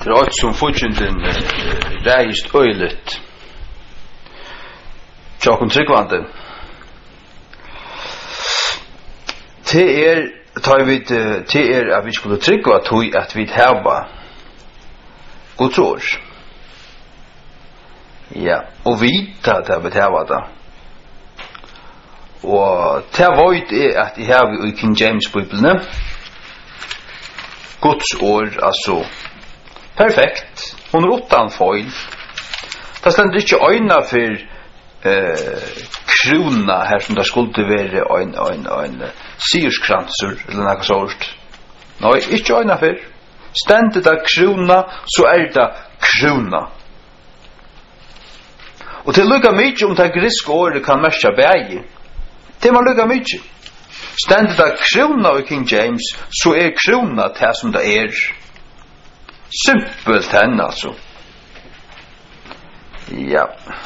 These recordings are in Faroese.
Det är som fortsättningen reist öjligt. Tjockon tryggvande. Det är att vi skulle tryggva att vi häva Guds ord. Ja, och vita att vi häva det. Og det var jo at jeg har i King James-bibelen Guds ord, altså perfekt, 108 feil. Det stender ikke øyne for krona her som det skulle være en sierskranser eller noe sånt. Nei, ikke øyne for. Stender det krona, så det krona. Og til lukka mykje om det griske året kan merke bæge. Det man lukka mykje. Stendet det krona i King James, så krona det som det Simpelt hen, altså. Ja.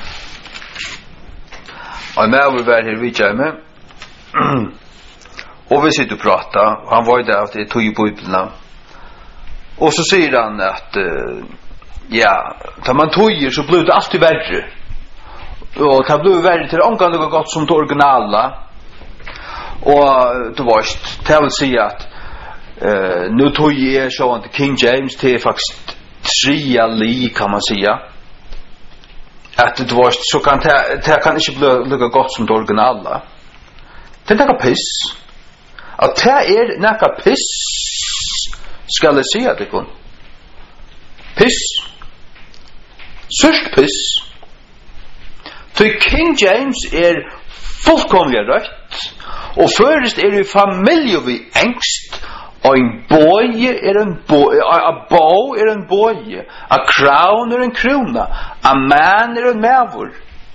Og med vi var her vidt hjemme, og vi sitter og prater, han var der at det tog i Bibelen, og så sier han at, ja, da man tog så blev det alltid verre. Og det blev verre til omgang det godt som det originala. Og det var det vil si at nu tog jeg sånn til King James til faktisk tria li, kan man säga. At det var så kan det kan ikke bli lukka godt som det originala. Det nekka piss. At det nekka piss skal jeg si at det kun. Piss. Sørst piss. Så King James fullkomlig rødt, og først i familie vi engst, og en boje en boje, a bow en boje, a crown en krona, a man en mavur,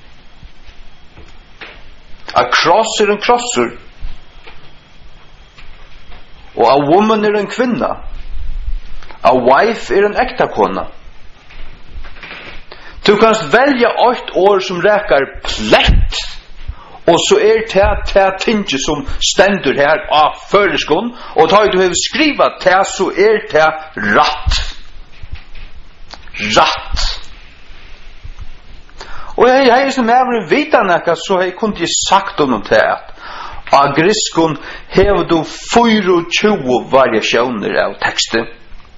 a cross en crosser, og a woman en kvinna, a wife en ektakona. Du kan velja 8 år som räkar plett, og så det tinge som stendur her av føreskon, og da du har skrivet det, så det ratt. Ratt. Og jeg som er vita nekka, så jeg kunne ikke sagt om det at av griskon hever du 24 variasjoner av teksten.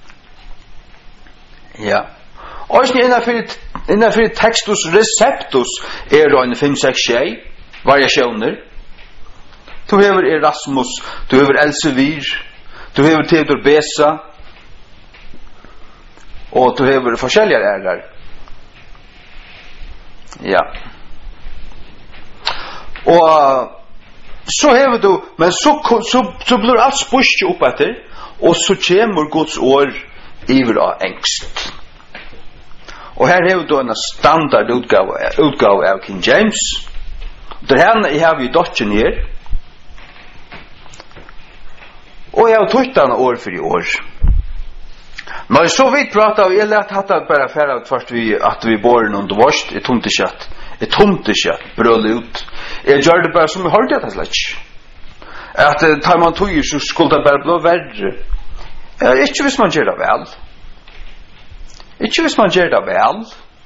Ja. Og innenfor tekstus receptus det en 5-6 variasjoner. Du hever Erasmus, du hever Elsevier, du hever Theodor Besa, og du hever forskjellige ærer. Ja. Og så hever du, men så blir alt spørst opp etter, og så kommer Guds år iver av engst. Og her har du en standard utgave av King James. Der her har vi dotjen her. Og jeg har tøytene år for i år. Men så vidt pratet vi, jeg lette hatt bare færre først at vi bor noen dvorst. Jeg tomte ikke brøle ut. Jeg gjør det bare som jeg hørte det slett. At tar man tøyer så skulle det bare bli verre. Ikke hvis man gjør det vel. Ikke hvis man gjør det vel.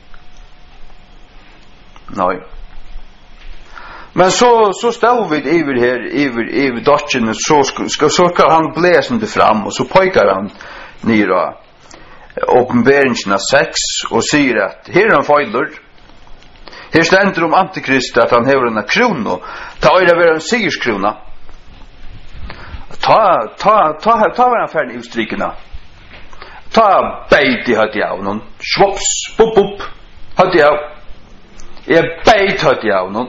Nei. Men så stod vi iver her, iver dotjen, så skal han blæsen det fram, og så pojkar han nere åpenberingen av 6, og sier at her han feiler. Her stender om Antikrist at han hever en krono, ta øyre være en sigerskrona. Ta var han ferdig utstrykene. Ta beit i hatt av noen, svops, bup, hatt av. Jeg beit hatt av noen.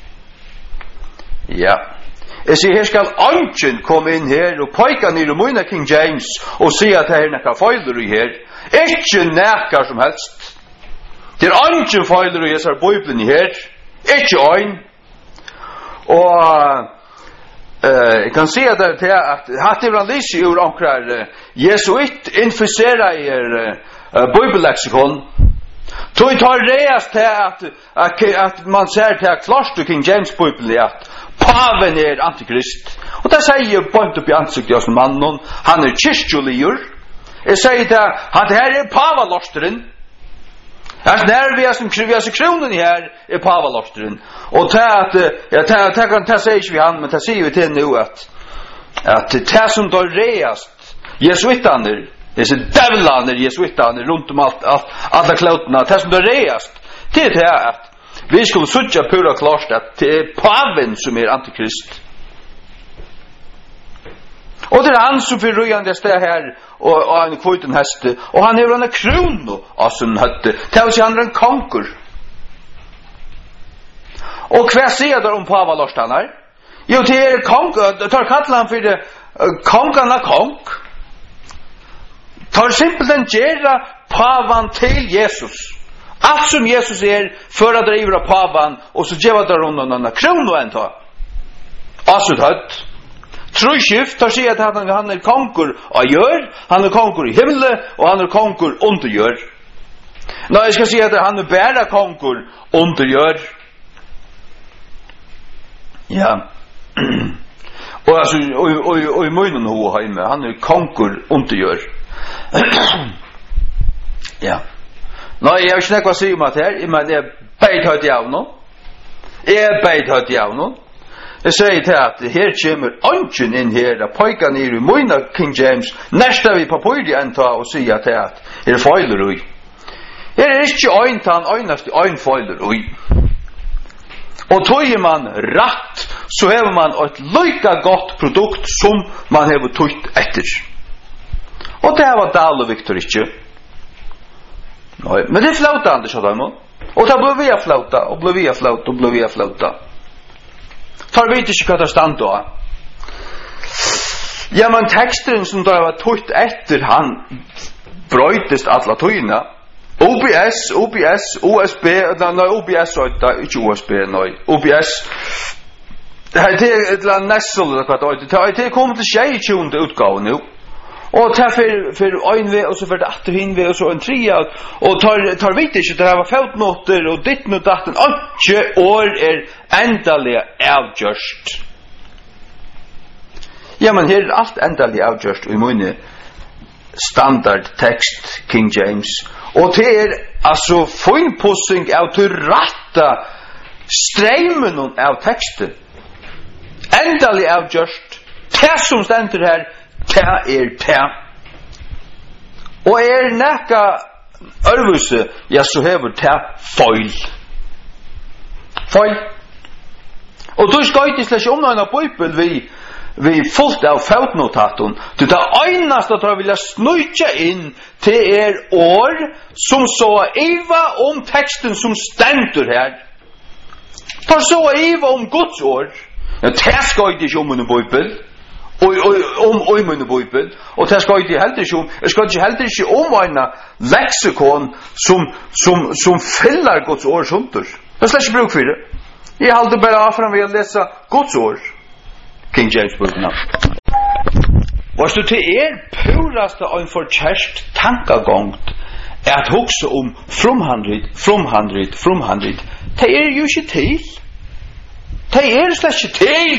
Ja. Jeg sier, her skal anken komme inn her og poika ned og møyne King James og si at her nekka feiler i her. Ikke nekka som helst. Det anken feiler i hesar bøyblen i her. Ikke øyn. Og jeg kan si at det hatt i blant lise ur omkrar jesuit infisera i bøybelleksikon. Tog tar reas til at man ser til klart King James bøyblen at paven Antikrist. Og det sier point upp i ansiktet av mannen, han kyrkjoligur, Jag säger att det här är pavalostren. Alltså när vi har kronen här är pavalostren. Och jag kan ta säger vi han, men ta säger vi till nu att det som då reast jesuitaner, dessa djävlarna jesuitaner runt om alla kloterna, det som då reast till det att vi skulle söka pura klart att det är paven som är antikrist. Och det är han som får röjande steg här och han får ut en häst och han är en kron av sin hötte. Till sig han är en konkur. Och vad säger där om pavalorstanar? Jo, det är konkur. Tar kallar han för det konkarna konk. Tar simpelt en gera pavan till Jesus. Allt som Jesus är för att driva pavan och så geva där honom en kron och en tag. Alltså hött. Trojskift tar sig att han är konkur och gör, han är konkur i himlen och han är konkur under gör. Nej, jag ska säga att han är bara konkur under gör. Ja. Och alltså och i munnen ho hemma, han är konkur under gör. Ja. Nej, jag snackar vad säger om att här, men jag beit hört jag nu. Jag beit hört jag nu. Jag säger till att här kommer ången in här, att pojkar ner i mina King James, nästa vi på pojdi anta och säga till att här är fejler ui. Här är inte öjntan, öjnast öjn fejler ui. Och tog man rätt, så har man ett lika gott produkt som man har tagit efter. Och det här var Dahl och Victor inte. Nej, men det är flauta Anders sa de. Och det blev vi flauta, och blev vi flauta, och blev vi flauta. Tar vi inte vad det stand då. Ja, men texten som då var tagit efter han bröjtest alla tøyna. OBS, OSB, nej OBS och inte OSB, nej. OBS. Det här är ett nästel eller vad det kommer till 20 utgåvan nu. Och tar för en väg och så för det åter hin väg och så en trea och tar vet inte det här var fältnoter och ditt nu datten och år är ändaliga avgjort. Ja, men här är allt ändaliga avgjort i mun standard text King James och det är alltså finpussing av till rätta strömmen av texten. Ändaliga avgjort. Det som ständer här ta ta. Och näka örvuse, ja så hever ta foil. Foil. Och då ska inte släcka om någon bibel vi fullt av fotnotaton. Det einaste att jag vill snöja in till år som så eva om texten som ständer här. Tar så eva om Guds år. Ja, det ska inte om en bibel. Och i min bibel och det ska inte heller inte om en lexikon som fyllar Guds ord sunter. Det släcker bruk för det. Jag håller bara fram vid att läsa Guds ord. King James bibeln. Vad du till puraste en förkärst tankegång att huxa om from hundred. Det ju inte till. Det släcker till.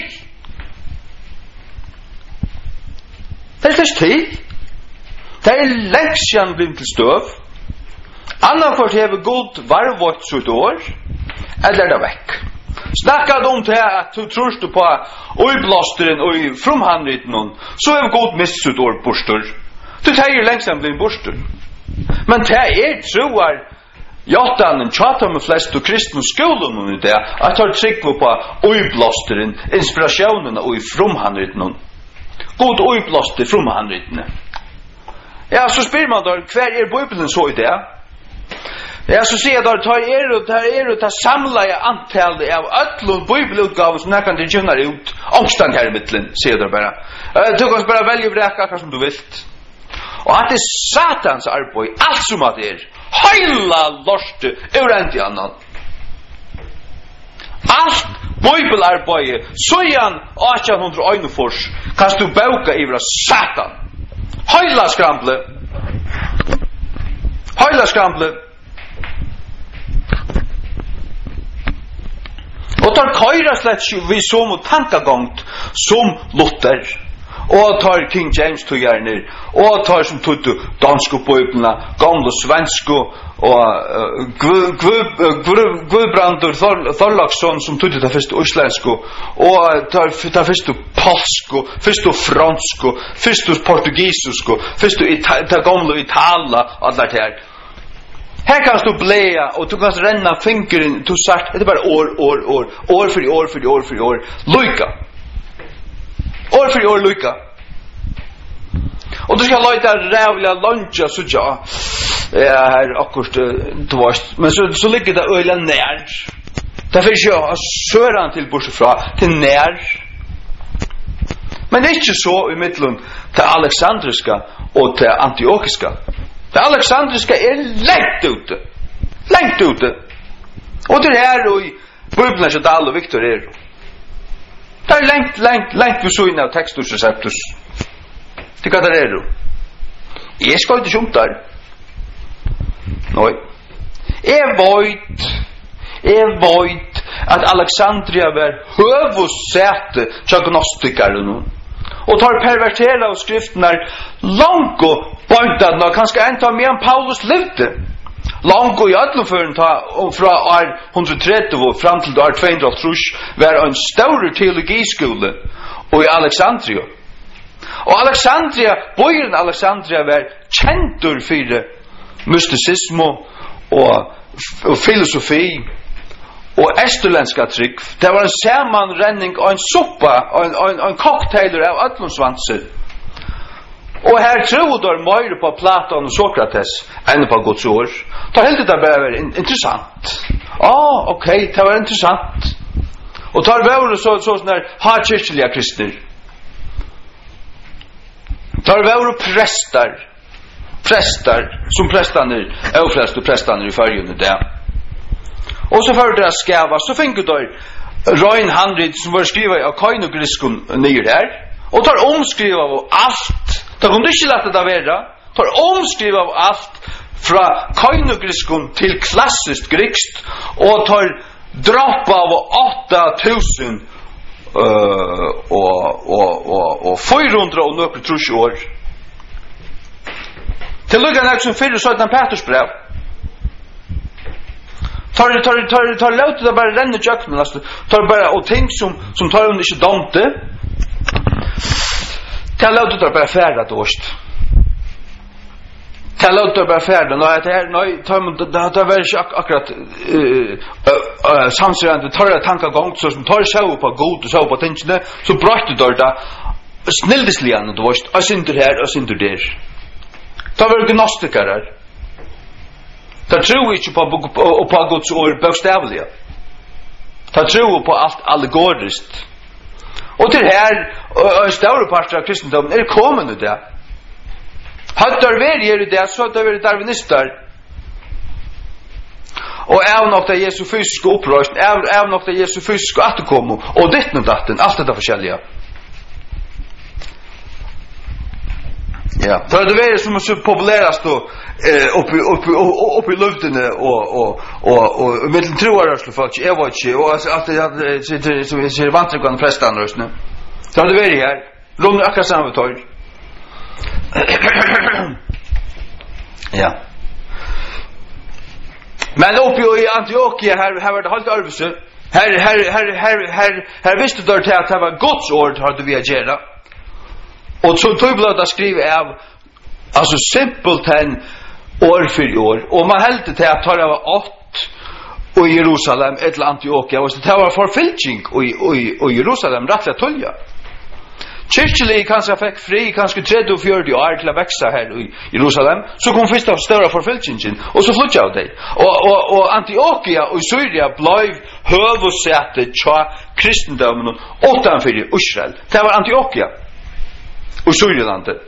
Det är till. Det är läxan blivit till stöv. Annan för det är god varvått sitt år. Eller det väck. Snackad om det att du tror på ojblåsteren och fromhandriten så är god mist sitt år borstor. Du tar längsan blivit borstor. Men det är troar Jatan chatar med flest och kristna skolan och det att ha tryck på ojblåsteren, inspirationen och fromhandriten. God oiblåste från handritene. Ja, så spyr man då, hver bibeln så i det? Ja, så sier då, tar samla antal av ötlund bibelutgaver som nekan til kjønner ut ångstan her i middelen, sier då bara. Du kan bara välja vreka hva som du vilt. Og at det satans arbeid, alt som at det heila lorste, urent i annan. Allt bibelarbeid, søyan 1801 kan du bauka ivra satan. Heila skramble. Og tar køyra slett vi som tankagångt som Luther. och tar King James tojarner och tar som tutto danska biblarna gamla svenska och Guðbrandur Þorláksson som tutto det första isländska och tar första polska första franska första portugisiska första det gamla itala alla det här. Här kan du bläja och du kan renna fingren du sagt det är bara år för år Luka. År för år Luka. Och du ska låta rävliga luncha så ja. Här akkurat du varst. Men så ligger det öla nær. Därför jag söran till bortsfra till nær. Men det är inte så i mitten till alexandriska och till antiokiska. Det alexandriska är långt ute. Och det här och i Bibeln så Dal och Victor är. Det är långt vi så in av textus receptus. Det kan det är då. Jag ska inte sjunga där. Nej. Jag vet att Alexandria var huvudsäte till gnostikerna. Och tar pervertera och skrifterna långt och böjtade och kanske ända mer än Paulus levde. Långt och i ödlofören från år 130 och fram till år 230 var en stor teologiskola och i Alexandria. Och Alexandria, böjen Alexandria var känd för mysticism och filosofi och österländska tryck. Det var en sammanränning och en soppa och en cocktail av ödlonsvanser. Och här trodde mer på Platon och Sokrates än på Guds ord. Då helt det bara intressant. Okej, det var intressant. Och tar var så sån där hardkyrkliga kristna. Tar var präster som prästarna är prästarna i förrjunde där. Och så för det skava så fick då Ryan Handrid som var skriva av kainogriskon nere där och tar omskriva av allt. Det kunde inte låta det vara. Tar omskriva av allt från kainogriskon till klassiskt grekiskt och tar drappa av 8000 och 400 och några trus år. Till lugan här som fyller så att Petersbrev. Tar låt det bara ränna jöknen alltså. Tar bara och tänk som tar under inte domte. Tar låt det bara färda dåst. Tar låt det bara färda. Nej, tar väl akkurat samsvarande tar det tankegång så som tar så på god och så på tänkande så bröt det snillesligan dåst. Och synder här och synder där. Tar väl gnostiker. Ta tror inte på Guds ord bokstavliga. Ta tror på allt allegoriskt. Och till här en stor part av kristendomen är kommande där. Hattar vi det så att det är darwinister. Och även om det är Jesu fysiska upprörelse, även om det är Jesu fysiska återkommo och det och datten, allt det förskälliga. Ja, för det är som så populärast då upp i luften och med troarrörsle folk jag vet inte och att det ser vantryggande prästanrörsne. Så det är det här. Långa akkurat samma tag. Ja. Men uppe i Antiochia här var det helt örvelse. Här visste du att det var Guds ord hade vi att göra. Och så tog blöda skriva av alltså simpelt än år för år. Och man hällde till att det var 8 i Jerusalem eller Antiochia. Och det var förfylking i Jerusalem rättliga tölja. Kyrkjelig kanske fick fri kanske 30 och 40 år till att växa här i Jerusalem. Så kom första stora förfylkingen. Och så flyttade jag dig. Och Antiochia och Syria blev huvudsätet till kristendomen utanför Israel. Det var Antiochia. Och Syrielandet.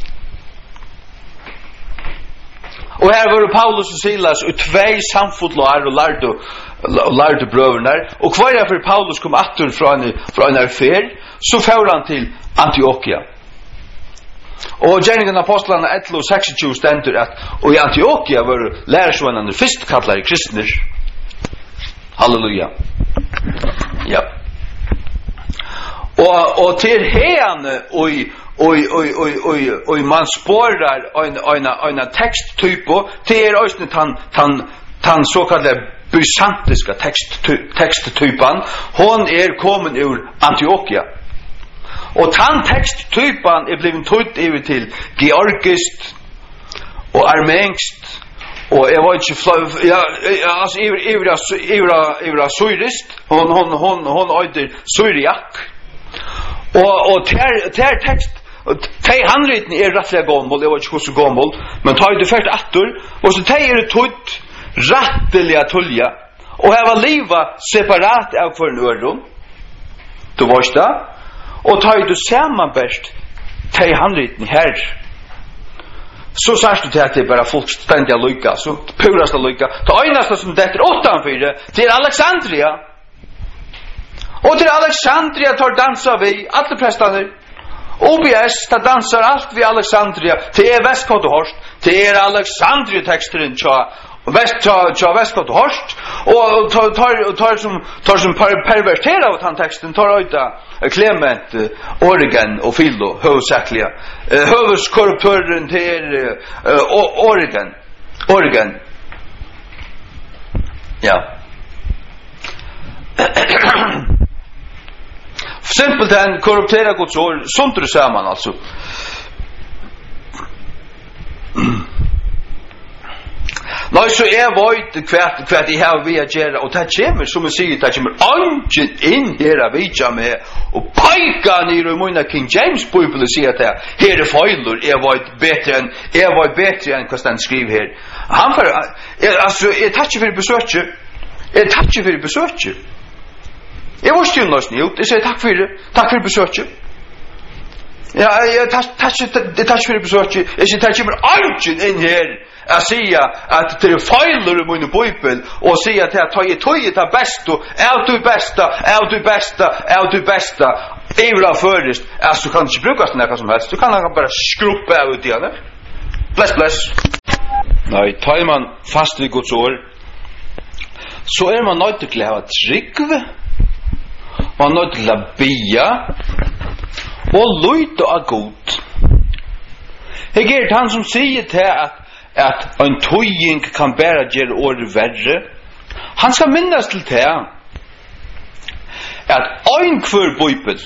Och här var Paulus och Silas och 2 samfotlar och lärde bröderna. Och kvar för Paulus kom åter från en affär så får han till Antiochia. Och gärningen apostlarna 11:26 ständer att och i Antiochia var lärsvännerna först kallade kristna. Halleluja. Ja. Och till hen och man spårar en texttyp till östern tan så kallade bysantiska texttypan hon kommen ur Antiochia och tan texttypan blivit tryckt över till georgiskt och armenskt och jag var inte alltså ivra syriskt hon öder syriak och ter text Tei handriten rättliga gammol, jag vet inte hur så gammol, men tar du färt attor, och så tei tutt rättliga tulja, och här var liva separat av för en öron, du varst det, och tar du sammanbärst tei handriten här, så särst du till att det är bara fullständiga lycka, så purasta lycka, det einaste som det är åttanfyra, det är Alexandria, och till Alexandria tar dansa vi, alla prästaner, OBS ta dansar allt vid Alexandria till Västkott och Horst till Alexandria texten Västkott och Horst och tar som perverterar av den texten tar ut Clement Origen och Philo huvudsakliga huvudkorruptören till Origen ja simpelt en korruptera Guds ord sunter samman alltså nej så vet kvärt I har vi att göra och det kommer som vi säger det kommer ungen in här vidja med och peka ner I mina King James bibel säger att här är fejlor jag var bättre än vad han skriver här han för alltså ett touch för besöker Jag var still nås nu. Jag säger tack för besöket. Ja, jag tack för besöket. Jag säger tack för allt in här. Jag säger att det är fejler I min bibel och säger att jag tar det bästa, är du bästa. Evla först. Alltså kan inte bruka såna som helst. Du kan bara skruppa ut igen. Bless. Nej, tar man fast vid Guds ord. Så är man nöjd till att ha trygg. Man nødt til å bia og lytte av god. Jeg er han som sier til at en tøying kan bare gjøre året verre. Han skal minnes til til at en hver bøybel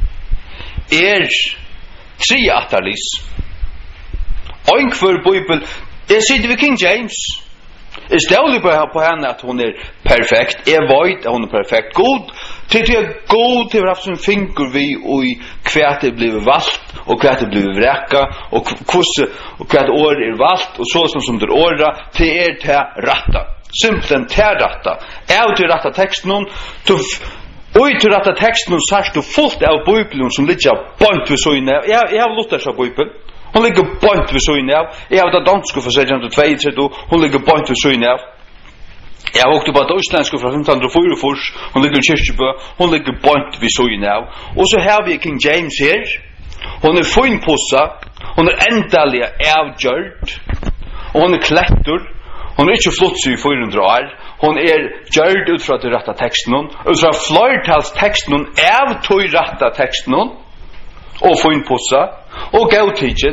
tre attalis. En hver bøybel sitter ved King James. Jeg ståler på henne at hun perfekt. Jeg vet at hun perfekt. God till god till haft som finger vi och kvärt det blev valt och kvärt det blev vräka och kvärt år valt och så som det åra till till rätta simpelt till rätta är till rätta texten till rätta texten sagt du fullt av bibeln som ligger bant vid så inne jag har lust att bibeln hon ligger bant vid så inne jag har det danska för sig till 2 hon ligger bant vid så inne Jag åkte på det isländska från 1504 hon ligger I Kyrkjebø hon ligger bant vid sågen av och så har vi King James här hon finpussa hon ändaliga avgjord och hon klättor hon inte flott sig 400 år hon gjord ut från den rätta texten ut från flertals texten av tog rätta texten och finpussa och godtidgen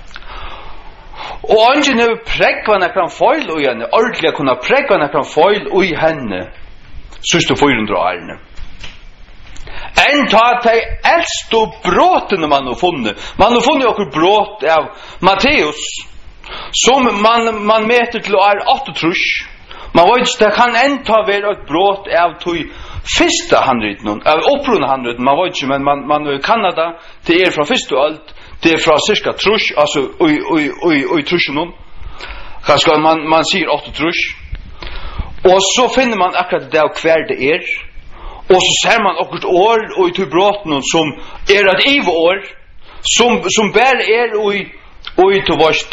Og ungen har prekva nekran feil i henne, ordentlig kunne prekva nekran feil i henne, sørste 400 årene. En ta de eldste bråtene man har funnet. Man har funnet okkur bråt av Matteus, som man meter til å 8 trus. Man vet ikke, det kan enda være et bråt av tog første handriten, av opprunde handriten, man vet ikke, men man kan det, det fra første alt, det fra cirka trus, altså i trusen kanskje man sier 8 trus og så finner man akkurat det av hver det og så ser man akkurat år og i bråten som et iveår som bare og i to varst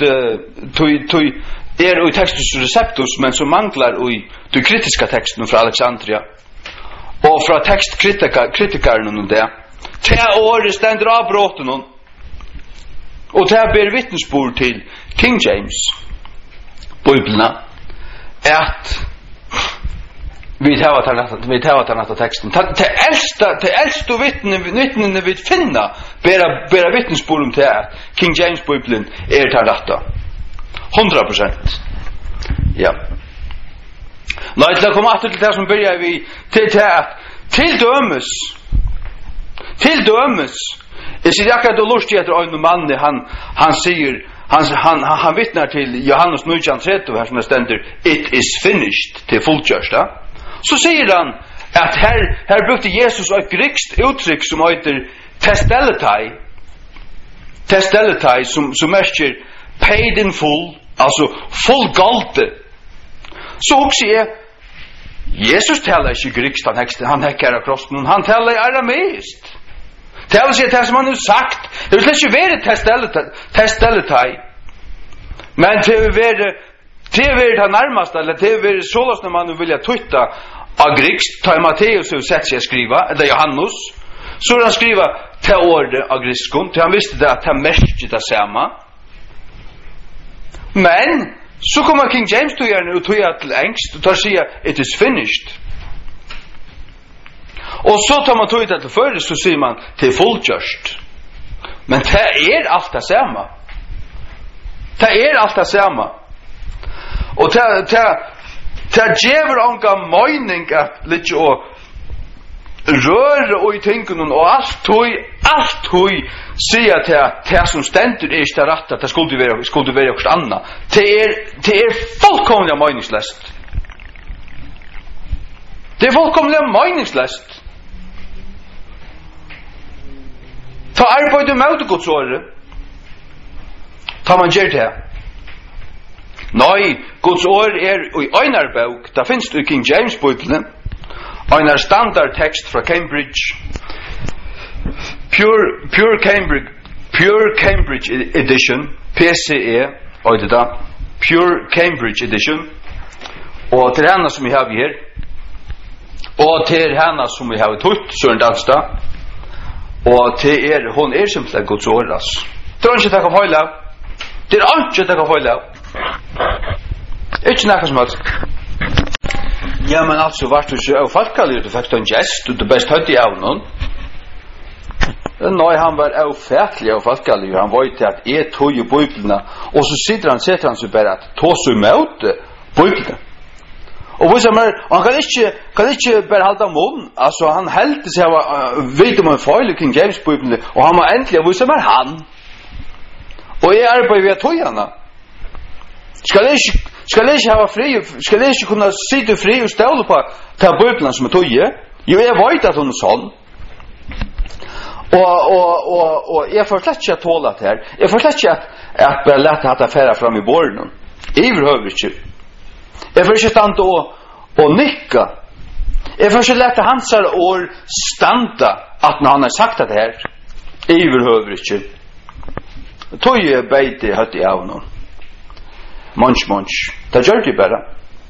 i textus receptus men som manglar i de kritiska texten fra Alexandria og fra tekstkritikeren det til året stender av bråten og det ber vittnesbord til King James bibelna at vi tar den här texten. Det äldsta vittnen vi finna bära vittnesbord om det King James Bibeln är det rätta. 100%. Ja. Låt oss komma till det som börjar vi till dömes. Jag ser akkurat då lustigt att en man han säger han vittnar till Johannes 9:30 här som det ständer it is finished till fullkörsta. Så säger han att här brukte Jesus ett grekiskt uttryck som heter testeletai som märker paid in full, alltså full galte. Så också Jesus talar inte grekiskt, han häckar krossen, han talar arameiskt. Talar sig det som han har sagt. Det vill inte vara testeletai. Men det är det närmaste, eller det är så när man vill tytta av grekiskt, tar Matteus och sätter sig att skriva, eller Johannes, så han skriva till ordet av grekiskt, till han visste det att han märkte det samma. Men så kommer King James till henne och tog till engst och tar sig it is finished. Och så tar man tog det till förr så säger man till fullkörst. Men det är allt det samma. Det är allt det samma. Och det ger ånga mening att lite och röra och i tänken och allt hoj säga till det som ständer är inte rätt att det skulle vara något annat. Det är fullkomligen meningslöst. Det är fullkomligen meningslöst. Ta arbete med Guds ord. Ta man gör det. Nej, Guds ord är i einar bok. Det finns i King James Bibeln. Einar standardtext från Cambridge. Pure Cambridge edition. PCE. Och det där. Pure Cambridge edition. Och till henne som vi har här. Och till henne som vi har tutt Søren Danstad. Og til hon simpelthen Guds ord, altså. Det er ikke takk av høyla. Det er ikke takk av høyla. Ikke nekka som helst. Ja, men altså, vart du ikke av falkallig, du fikk en gest, og du best høyde av noen. Nei, han var av fætlig av falkallig, han var til at jeg tog i Bibelene, og så setter han seg bare at tog seg med Bibelene. Og han kan ikke bare halda mån, altså han heldte seg vet om en feil i King James Bibelen, og han må endelig vise meg han. Og jeg arbeider ved tøyene. Skal jeg ikke ha fri, skal jeg ikke kunne sitte fri og ståle på til Bibelen som er tøye? Jo, jeg vet at hun er sånn. Og jeg får slett ikke å tåle det her. Jeg får slett ikke at bare lette at jeg færer frem i båren. Jeg behøver ikke. Jeg får ikke stande og nikka. Jeg får ikke lette hans år standa at når han har sagt det her. Jeg behøver ikke. Tog jeg beide høtt i av noen. Munch. Det gjør de bare.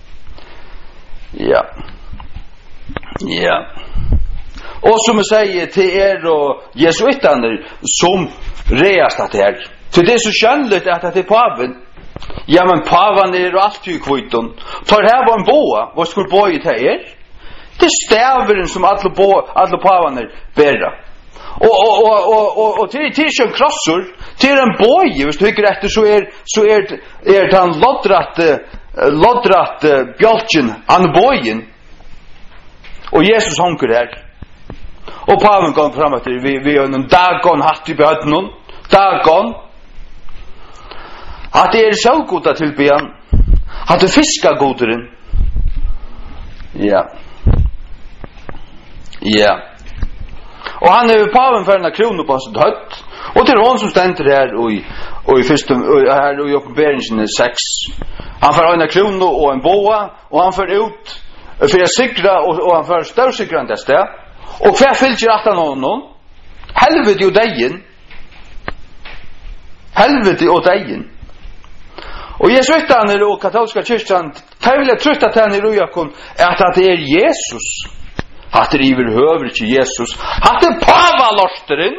Ja. Og som jeg sier til og jesuiterne som reast det her. Til det er så skjønnelig at det er paven. Ja, men pavan er alltid i kviton. Tar her var en boa. Vad skulle boa i det Det er stäveren som alle pavan bära. Og til ikke en krossor, til en boje, hvis du ikke etter, så er det han loddrat bjølgen, han bojen. Og Jesus honker her. Og paven kom fram etter, vi har en dagon hatt i behøtten, dagon. At det er så godt at tilby han. At det fisker goderen. Ja. Og han er paven for en kroner på sitt høtt. Og til hon som stender her her i oppberingen 6. Han får en kroner og en boa. Og han får ut for å sikre, og han får størsikre det sted. Og hver fylker at han noen. Helvete og deien. Og jesuiterne og katolska kyrkjan, de vil trøtta til henne i rujakon, at det er Jesus. At det er høver ikke Jesus. At det er Pava-lorsteren.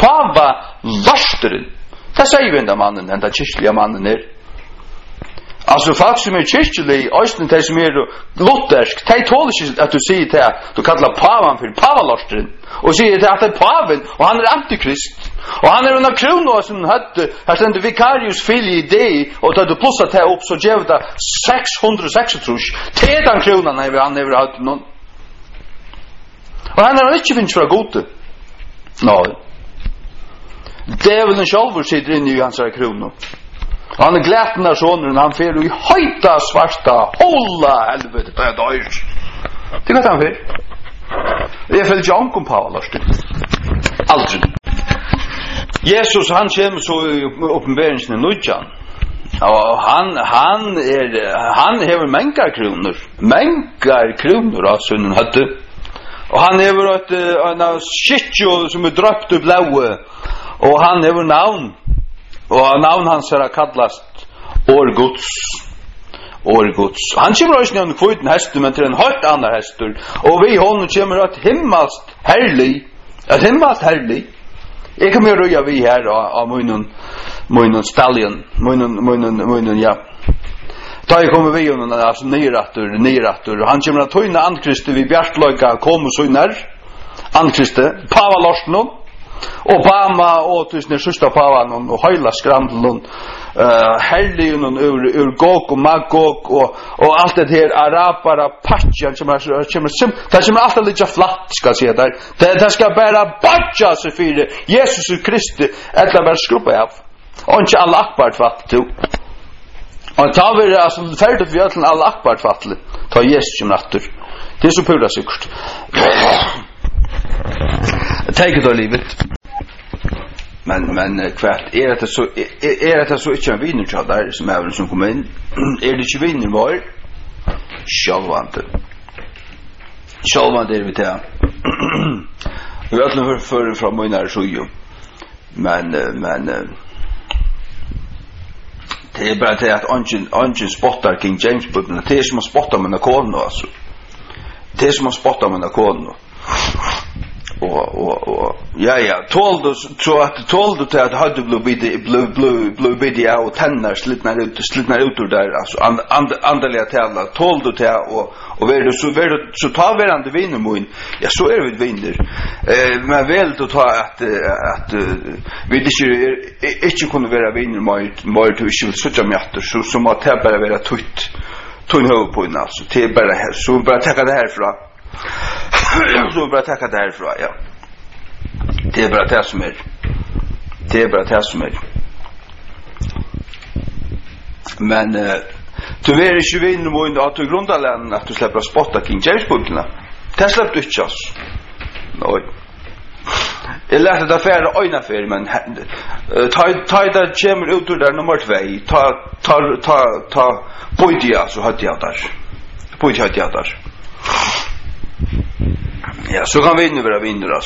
Det sier vi enda mannen, enda kyrkliga mannen her. Alltså folk som kyrkjelig, östen de som luthersk, de tåler ikke at du sier til at du kallar pavan for pavalostren, og sier til at det paven, og han antikrist, og han under krono som hadde, her stender Vicarius Filii Dei, og da du plussa til opp, så gjev det 606 tedan kronan han hever hatt noen. Og han ikke finnes fra gode. Nei. Djevelen sjálfur sitter inne i hans krono. Han glätten av sonen, han fer i höjta svarta hålla helvete det är dårs. Det kan han fer. Jag fäller John kom Paulus. Aldrig. Jesus han kommer så uppenbarelsen i Nudjan. Och han har mängder kronor av sonen hade. Och han har en skitjo som dräpt upp blåa. Och han har namn. Og navn hans kallast Årgods. Han kommer også nevne kviten hester, men til en helt annan hester. Og vi honom kommer et himmelst herlig. Jeg kommer røya vi her av munnen stallion. Munnen, ja. Da jeg kommer vi honom, altså nyrattur. Han kommer at høyne Ankriste vi bjartløyga kommer så nær. Ankriste, Pavalorsten Obama og tusen sista pavan og heila skrandlun herligen ur Gog og Magog og alt det her arabara patjan som det som alt litt flatt skal si der det skal bare badja seg for Jesus Kristi eller bare skruppa av og ikke alle akbart fatt og ta vi altså ferdig vi til alle akbart fatt ta Jesus som natter det så pula sikkert take it or leave it. Men kvart det så ikke en viner til der som som kommer inn det ikke viner var sjálvande vi til vi har alltid hørt fra mine sjujo men det bare til at ungen spottar King James bøtten det som spottar med koden altså det som spottar med koden og ja tålde til at hadde blå bidde og tenner slitnar ut der altså andaliga tala tålde til og være så ta hverandre vinnermoen ja så vi vinner men vel til å ta at vi ikke kunne være vinner til vi ikke vil suttja mjatter så må det bare være tunn høy på altså til bare her så bare takka det herfra så bara tacka därifrån ja. Det är bara det som är. Men du är ju vinn mot att du grundalen att du släpper spotta King James bibeln. Det släppte du inte oss. Nej. Jag lärde det affär och en affär men ta det kommer ut ur där nummer 2. Ta poetia så hade jag där. Poetia där. Ja, så kan vi nu vara vinnare.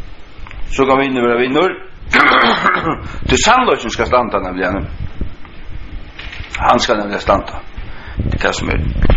Det sannolikt ska stanna nämligen. Han ska nämligen stanna. Det kan som är